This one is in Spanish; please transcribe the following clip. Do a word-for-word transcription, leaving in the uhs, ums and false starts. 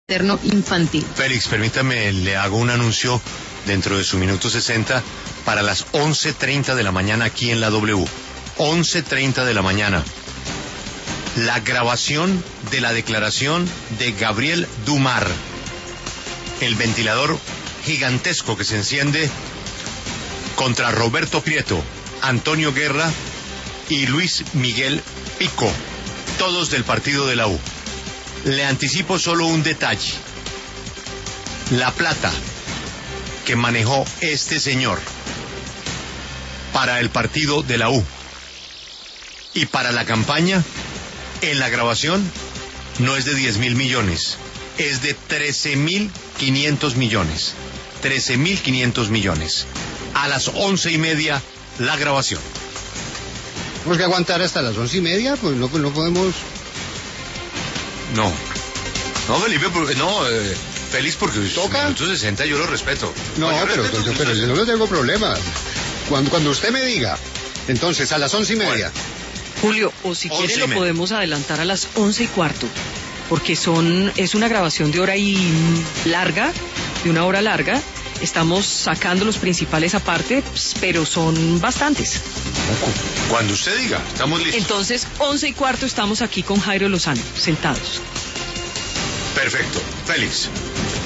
materno infantil. Félix, permítame, le hago un anuncio dentro de su minuto sesenta para las once treinta de la mañana aquí en la W. once treinta de la mañana. La grabación de la declaración de Gabriel Dumar. El ventilador gigantesco que se enciende contra Roberto Prieto, Antonio Guerra y Luis Miguel Pico, todos del partido de la U. Le anticipo solo un detalle. La plata que manejó este señor para el partido de la U y para la campaña, en la grabación, no es de diez mil millones, es de trece mil quinientos millones. trece mil quinientos millones. A las once y media, la grabación. Tenemos que aguantar hasta las once y media, pues no, pues no podemos... No, no, Felipe, porque, no, eh, Félix, porque ¿Toca? minutos sesenta yo lo respeto. No, no yo pero, respeto pero, pero yo no tengo problemas. Cuando, cuando usted me diga, entonces a las once y media. Bueno. Julio, o si quiere Once y lo media. podemos adelantar a las once y cuarto, porque son es una grabación de hora y larga, de una hora larga. Estamos sacando los principales aparte, pero son bastantes. Cuando usted diga, estamos listos. Entonces, once y cuarto estamos aquí con Jairo Lozano, sentados. Perfecto. Félix.